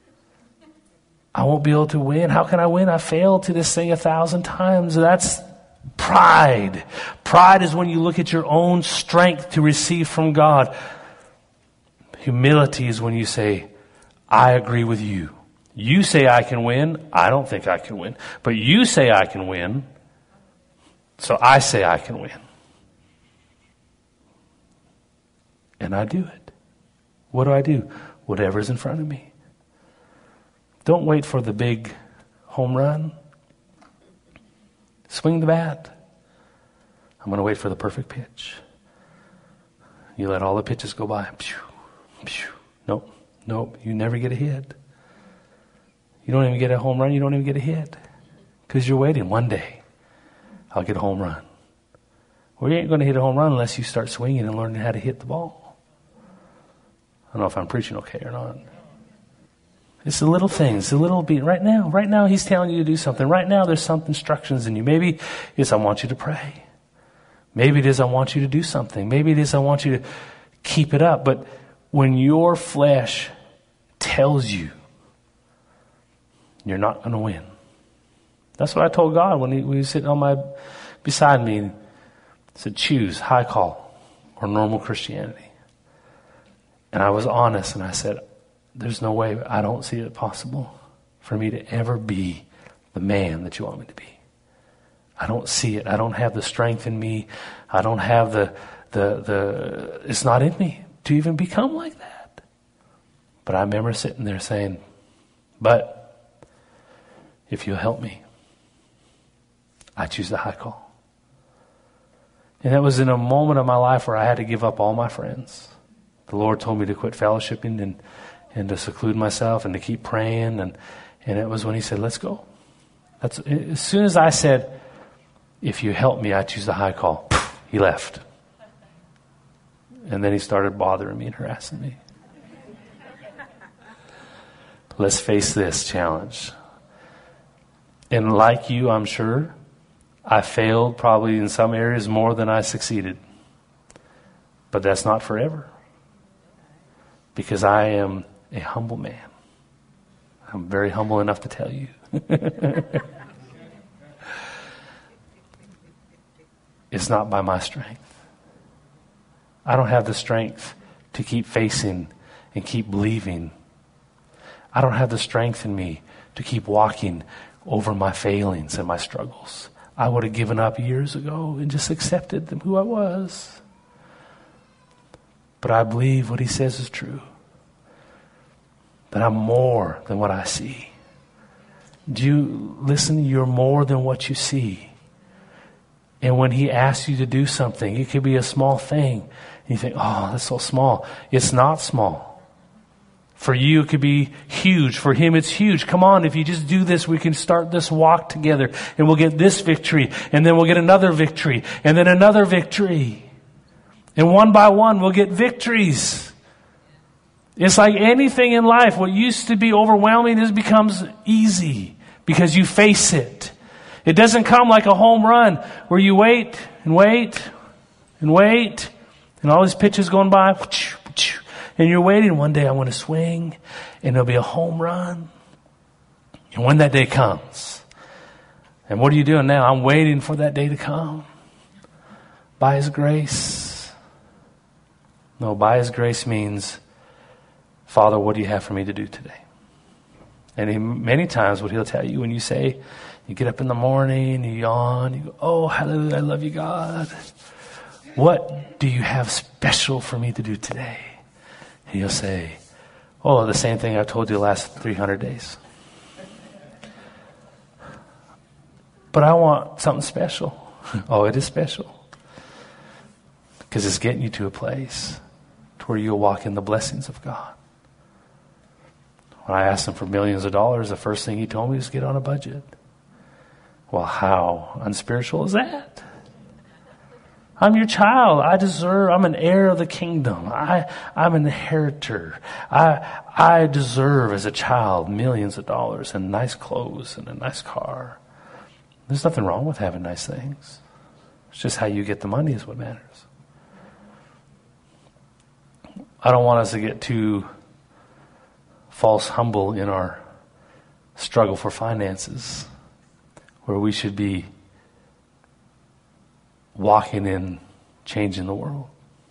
[SPEAKER 1] I won't be able to win. How can I win? I failed to this thing a thousand times. That's pride. Pride is when you look at your own strength to receive from God. Humility is when you say, I agree with you. You say I can win. I don't think I can win. But you say I can win. So I say I can win. And I do it. What do I do? Whatever's in front of me. Don't wait for the big home run. Swing the bat. I'm going to wait for the perfect pitch. You let all the pitches go by. Pew, pew. Nope, nope. You never get a hit. You don't even get a home run. You don't even get a hit. Because you're waiting. One day, I'll get a home run. Well, you ain't going to hit a home run unless you start swinging and learning how to hit the ball. I don't know if I'm preaching okay or not. It's the little things, the little beat. Right now, right now he's telling you to do something. Right now there's some instructions in you. Maybe it's I want you to pray. Maybe it is I want you to do something. Maybe it is I want you to keep it up. But when your flesh tells you you're not going to win. That's what I told God when he, when he was sitting on my, beside me. He said, choose high call or normal Christianity. And I was honest and I said, there's no way, I don't see it possible for me to ever be the man that you want me to be. I don't see it. I don't have the strength in me. I don't have the, the, the, it's not in me to even become like that. But I remember sitting there saying, but if you'll help me, I choose the high call. And that was in a moment of my life where I had to give up all my friends. The Lord told me to quit fellowshipping and, and to seclude myself and to keep praying. And, and it was when he said, let's go. That's, as soon as I said, if you help me, I choose the high call, he left. And then he started bothering me and harassing me. Let's face this challenge. And like you, I'm sure, I failed probably in some areas more than I succeeded. But that's not forever. Because I am a humble man. I'm very humble enough to tell you. It's not by my strength. I don't have the strength to keep facing and keep believing. I don't have the strength in me to keep walking over my failings and my struggles. I would have given up years ago and just accepted them, who I was. But I believe what he says is true. That I'm more than what I see. Do you listen? You're more than what you see. And when he asks you to do something, it could be a small thing. And you think, oh, that's so small. It's not small. For you, it could be huge. For him, it's huge. Come on, if you just do this, we can start this walk together. And we'll get this victory. And then we'll get another victory. And then another victory. And one by one, we'll get victories. It's like anything in life. What used to be overwhelming is becomes easy because you face it. It doesn't come like a home run where you wait and wait and wait and all these pitches going by and you're waiting. One day I'm going to swing and there'll be a home run. And when that day comes, and what are you doing now? I'm waiting for that day to come. By his grace. No, by his grace means, Father, what do you have for me to do today? And he, many times what he'll tell you when you say, you get up in the morning, you yawn, you go, oh, hallelujah, I love you, God. What do you have special for me to do today? And he'll say, oh, the same thing I've told you the last three hundred days. But I want something special. Oh, it is special. Because it's getting you to a place to where you'll walk in the blessings of God. When I asked him for millions of dollars, the first thing he told me was get on a budget. Well, how unspiritual is that? I'm your child. I deserve, I'm an heir of the kingdom. I, I'm an inheritor. I, I deserve as a child millions of dollars and nice clothes and a nice car. There's nothing wrong with having nice things. It's just how you get the money is what matters. I don't want us to get too false humble in our struggle for finances, where we should be walking in changing the world.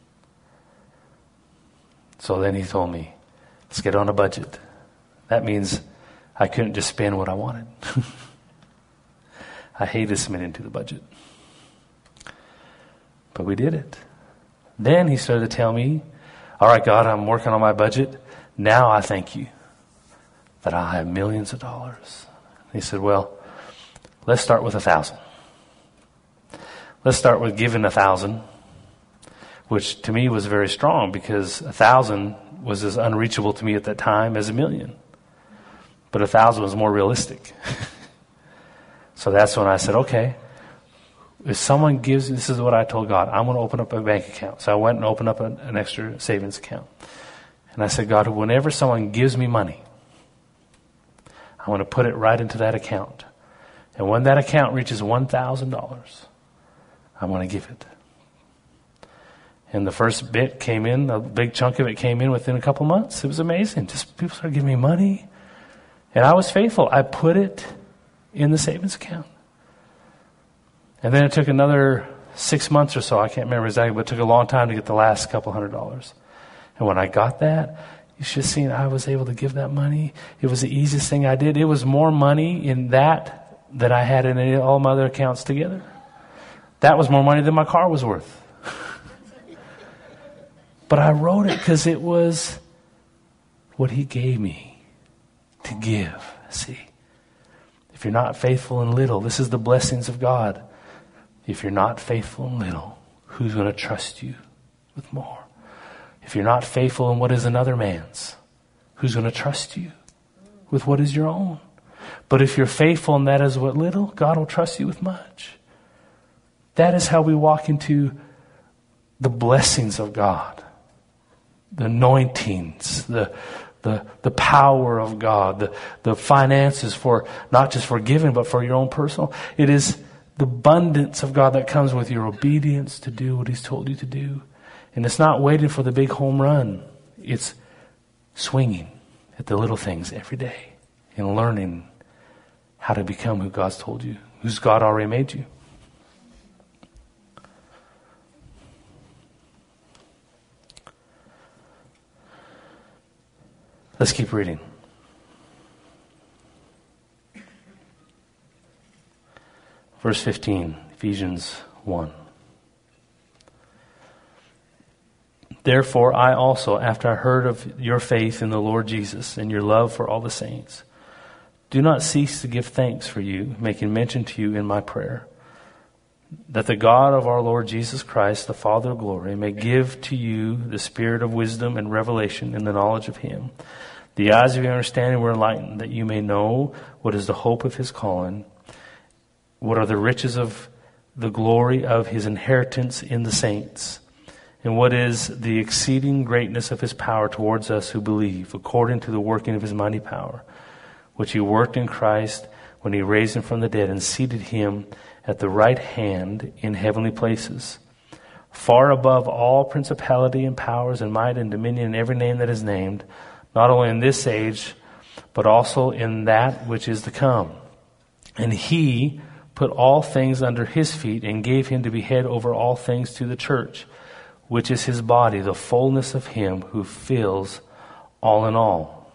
[SPEAKER 1] So then he told me, let's get on a budget. That means I couldn't just spend what I wanted. I hated submitting to the budget. But we did it. Then he started to tell me, all right, God, I'm working on my budget. Now I thank you that I'll have millions of dollars. He said, well, let's start with a thousand. Let's start with giving a thousand, which to me was very strong because a thousand was as unreachable to me at that time as a million. But a thousand was more realistic. So that's when I said, okay, if someone gives, this is what I told God, I'm going to open up a bank account. So I went and opened up an, an extra savings account. And I said, God, whenever someone gives me money, I want to put it right into that account. And when that account reaches one thousand dollars, I want to give it. And the first bit came in, a big chunk of it came in within a couple months. It was amazing. Just people started giving me money. And I was faithful. I put it in the savings account. And then it took another six months or so. I can't remember exactly, but it took a long time to get the last couple hundred dollars. And when I got that, you should have seen I was able to give that money. It was the easiest thing I did. It was more money in that than I had in any, all my other accounts together. That was more money than my car was worth. But I wrote it because it was what he gave me to give. See, if If you're not faithful in little, this is the blessings of God. If you're not faithful in little, who's going to trust you with more? If you're not faithful in what is another man's, who's going to trust you with what is your own? But if you're faithful in that is what little, God will trust you with much. That is how we walk into the blessings of God, the anointings, the the the power of God, the, the finances for not just for giving, but for your own personal. It is the abundance of God that comes with your obedience to do what He's told you to do. And it's not waiting for the big home run. It's swinging at the little things every day and learning how to become who God's told you, who's God already made you. Let's keep reading. Verse fifteen, Ephesians one. Therefore, I also, after I heard of your faith in the Lord Jesus and your love for all the saints, do not cease to give thanks for you, making mention to you in my prayer, that the God of our Lord Jesus Christ, the Father of glory, may give to you the spirit of wisdom and revelation in the knowledge of Him. The eyes of your understanding were enlightened, that you may know what is the hope of His calling, what are the riches of the glory of His inheritance in the saints, and what is the exceeding greatness of His power towards us who believe, according to the working of His mighty power, which He worked in Christ when He raised Him from the dead and seated Him at the right hand in heavenly places, far above all principality and powers and might and dominion and every name that is named, not only in this age, but also in that which is to come. And He put all things under His feet and gave Him to be head over all things to the church, which is His body, the fullness of Him who fills all in all.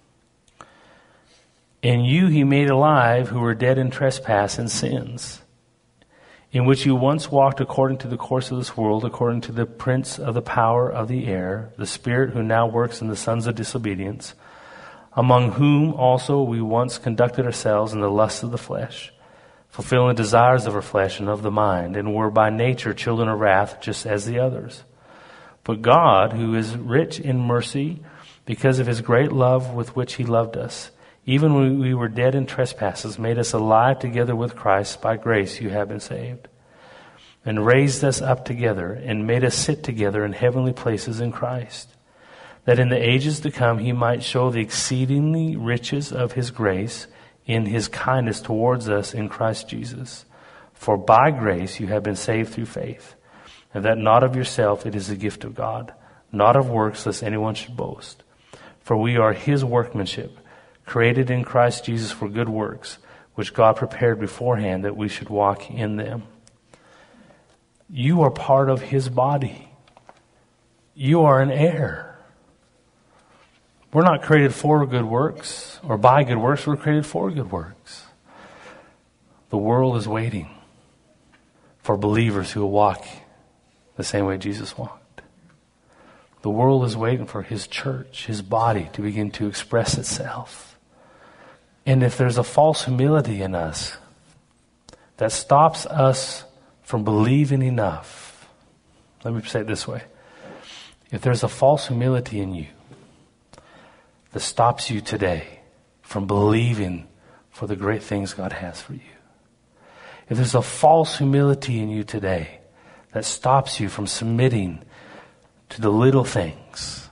[SPEAKER 1] And you He made alive who were dead in trespass and sins, in which you once walked according to the course of this world, according to the prince of the power of the air, the spirit who now works in the sons of disobedience, among whom also we once conducted ourselves in the lusts of the flesh, fulfilling the desires of our flesh and of the mind, and were by nature children of wrath, just as the others. But God, who is rich in mercy, because of His great love with which He loved us, even when we were dead in trespasses, made us alive together with Christ. By grace you have been saved, and raised us up together, and made us sit together in heavenly places in Christ, that in the ages to come He might show the exceedingly riches of His grace in His kindness towards us in Christ Jesus. For by grace you have been saved through faith, and that not of yourself, it is the gift of God, not of works, lest anyone should boast. For we are His workmanship, created in Christ Jesus for good works, which God prepared beforehand that we should walk in them. You are part of His body. You are an heir. We're not created for good works or by good works. We're created for good works. The world is waiting for believers who will walk the same way Jesus walked. The world is waiting for His church, His body, to begin to express itself. And if there's a false humility in us that stops us from believing enough, let me say it this way. If there's a false humility in you that stops you today from believing for the great things God has for you, if there's a false humility in you today that stops you from submitting to the little things,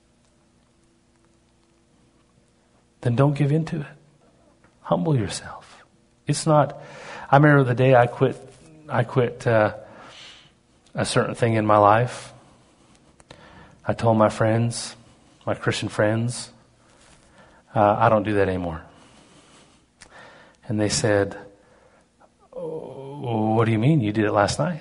[SPEAKER 1] then don't give in to it. Humble yourself. It's not, I remember the day I quit, I quit uh, a certain thing in my life. I told my friends, my Christian friends, uh, I don't do that anymore. And they said, oh, what do you mean? You did it last night?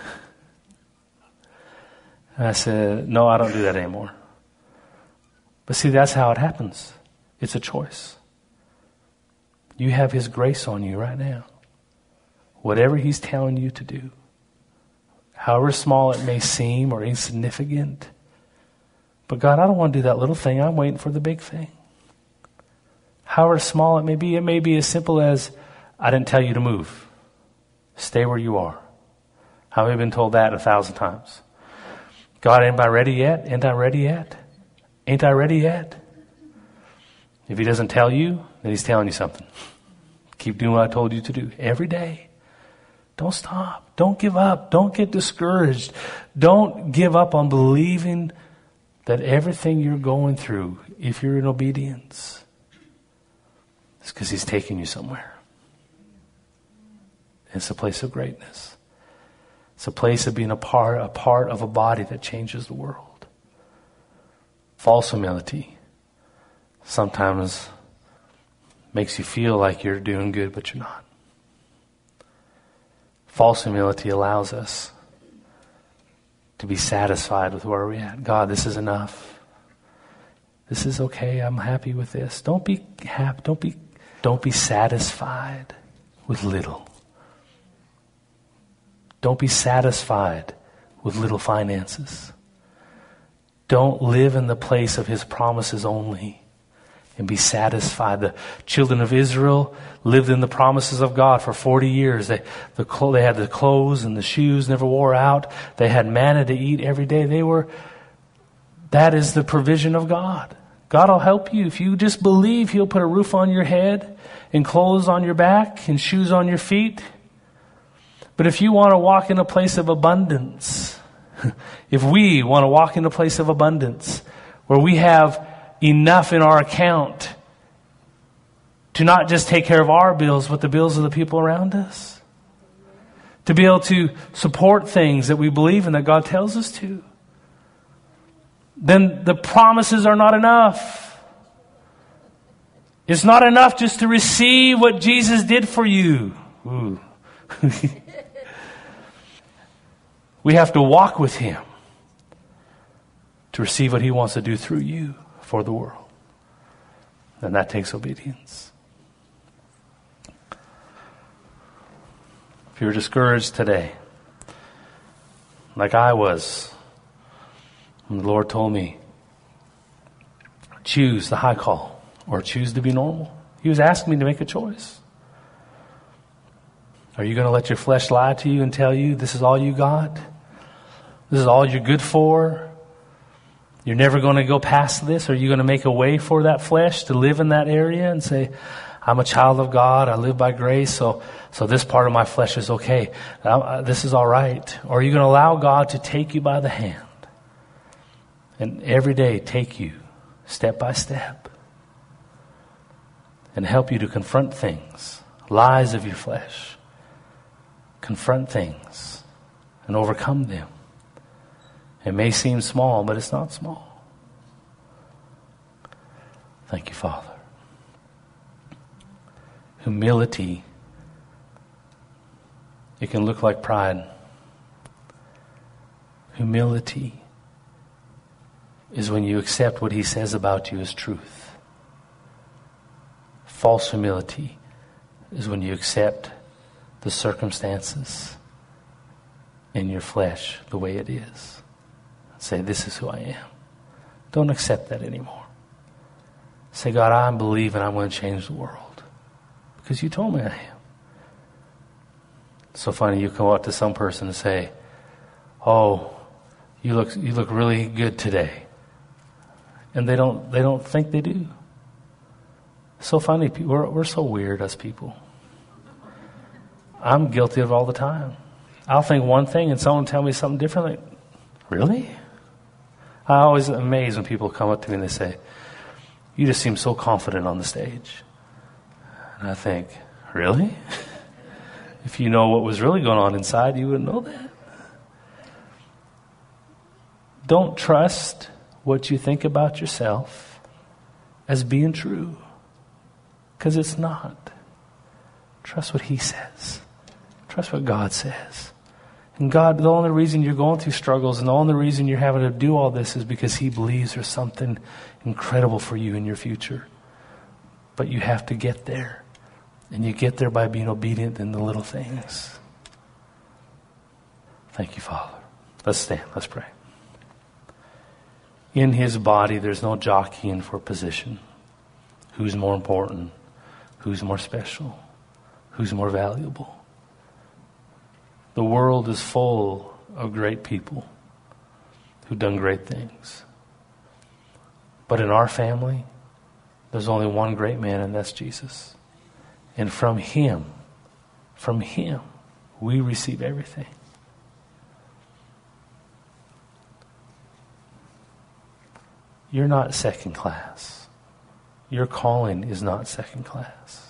[SPEAKER 1] And I said, no, I don't do that anymore. But see, that's how it happens. It's a choice. You have His grace on you right now. Whatever He's telling you to do, however small it may seem or insignificant. But God, I don't want to do that little thing. I'm waiting for the big thing. However small it may be, it may be as simple as, I didn't tell you to move. Stay where you are. How have I been told that a thousand times? God, ain't I ready yet? Ain't I ready yet? Ain't I ready yet? If he doesn't tell you, then he's telling you something. Keep doing what I told you to do every day. Don't stop. Don't give up. Don't get discouraged. Don't give up on believing that everything you're going through, if you're in obedience, it's because he's taking you somewhere. It's a place of greatness. It's a place of being a part, a part of a body that changes the world. False humility sometimes makes you feel like you're doing good, but you're not. False humility allows us to be satisfied with where we're at. God, this is enough. This is okay. I'm happy with this. Don't be happy. Don't be, don't be satisfied with little. Don't be satisfied with little finances. Don't live in the place of his promises only and be satisfied. The children of Israel lived in the promises of God for forty years. They, the, they had the clothes and the shoes never wore out. They had manna to eat every day. They were, that is the provision of God. God will help you. If you just believe, he'll put a roof on your head and clothes on your back and shoes on your feet. But if you want to walk in a place of abundance, if we want to walk in a place of abundance where we have enough in our account to not just take care of our bills, but the bills of the people around us, to be able to support things that we believe in that God tells us to, then the promises are not enough. It's not enough just to receive what Jesus did for you. Ooh. We have to walk with him to receive what he wants to do through you for the world. And that takes obedience. If you're discouraged today, like I was, when the Lord told me, choose the high call or choose to be normal. He was asking me to make a choice. Are you going to let your flesh lie to you and tell you this is all you got? This is all you're good for? You're never going to go past this? Are you going to make a way for that flesh to live in that area and say, I'm a child of God, I live by grace, so so this part of my flesh is okay. Uh, this is all right. Or are you going to allow God to take you by the hand and every day take you step by step and help you to confront things, lies of your flesh, confront things and overcome them? It may seem small, but it's not small. Thank you, Father. Humility, it can look like pride. Humility is when you accept what he says about you as truth. False humility is when you accept the circumstances in your flesh the way it is. Say, this is who I am. Don't accept that anymore. Say, God, I believe and I'm going to change the world. Because you told me I am. It's so funny, you come up to some person and say, oh, you look you look really good today. And they don't they don't think they do. It's so funny, we're we're so weird, us people. I'm guilty of it all the time. I'll think one thing and someone tell me something different. Like, really? I always am amazed when people come up to me and they say, you just seem so confident on the stage. And I think, really? If you know what was really going on inside, you wouldn't know that. Don't trust what you think about yourself as being true, because it's not. Trust what he says. Trust what God says. And God, the only reason you're going through struggles and the only reason you're having to do all this is because he believes there's something incredible for you in your future. But you have to get there. And you get there by being obedient in the little things. Thank you, Father. Let's stand. Let's pray. In his body, there's no jockeying for position. Who's more important? Who's more special? Who's more valuable? The world is full of great people who've done great things. But in our family, there's only one great man, and that's Jesus. And from him, from him, we receive everything. You're not second class. Your calling is not second class.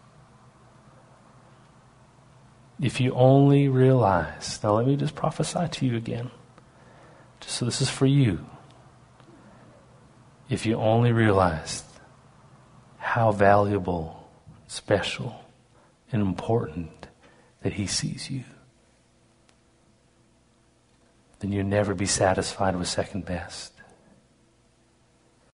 [SPEAKER 1] If you only realize, now let me just prophesy to you again. Just so this is for you. If you only realized how valuable, special, and important that he sees you, then you'll never be satisfied with second best.